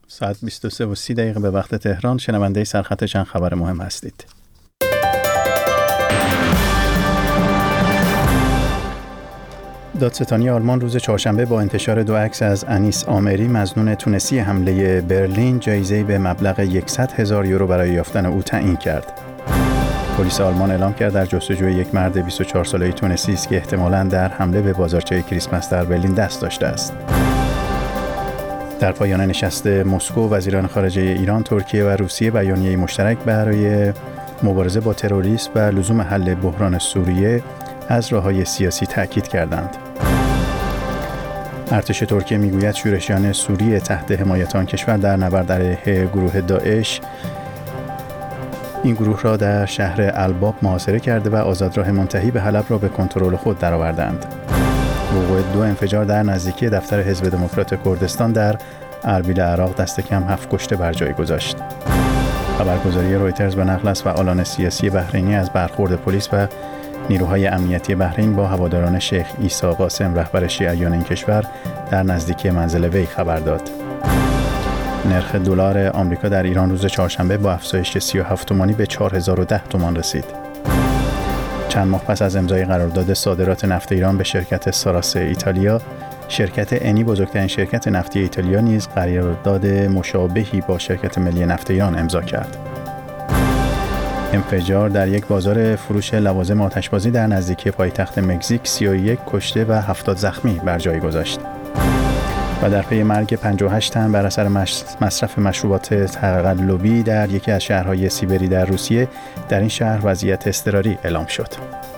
ساعت 23:30 به وقت تهران. شنونده سرخط چند خبر مهم هستید. دادستانی آلمان روز چهارشنبه با انتشار 2 عکس از انیس آمری، مظنون تونسی حمله برلین، جایزه‌ای به مبلغ 100,000 یورو برای یافتن او تعیین کرد. پلیس آلمان اعلام کرد در جستجوی یک مرد 24 ساله تونسی است که احتمالاً در حمله به بازارچه کریسمس در برلین دست داشته است. در پایان نشست مسکو، وزیران خارجه ایران، ترکیه و روسیه بیانیه مشترک برای مبارزه با تروریسم و لزوم حل بحران سوریه از راه‌های سیاسی تأکید کردند. ارتش ترکیه میگوید شورشیان سوریه تحت حمایت آن کشور در نبرد علیه گروه داعش این گروه را در شهر الباب محاصره کرده و آزادراه منتهی به حلب را به کنترل خود درآوردند. وقوع 2 انفجار در نزدیکی دفتر حزب دموکرات کردستان در اربیل عراق دست کم 7 کشته بر جای گذاشت. خبرگزاری رویترز به نقل از فعالان سیاسی بحرینی از برخورد پلیس و نیروهای امنیتی بحرین با هواداران شیخ عیسی قاسم رهبر شیعیان این کشور در نزدیکی منزل وی خبر داد. نرخ دلار آمریکا در ایران روز چهارشنبه با افزایش 37 تومانی به 4010 تومان رسید. چند ماه پس از امضای قرارداد صادرات نفت ایران به شرکت ساراسه ایتالیا، شرکت انی بزرگترین شرکت نفتی ایتالیا نیز قرارداد مشابهی با شرکت ملی نفت ایران امضا کرد. انفجار در یک بازار فروش لوازم آتشبازی در نزدیکی پایتخت مکزیک 31 کشته و 70 زخمی بر جای گذاشت. و در پی مرگ 58 تن بر اثر مصرف مشروبات تقلبی در یکی از شهرهای سیبری در روسیه، در این شهر وضعیت اضطراری اعلام شد.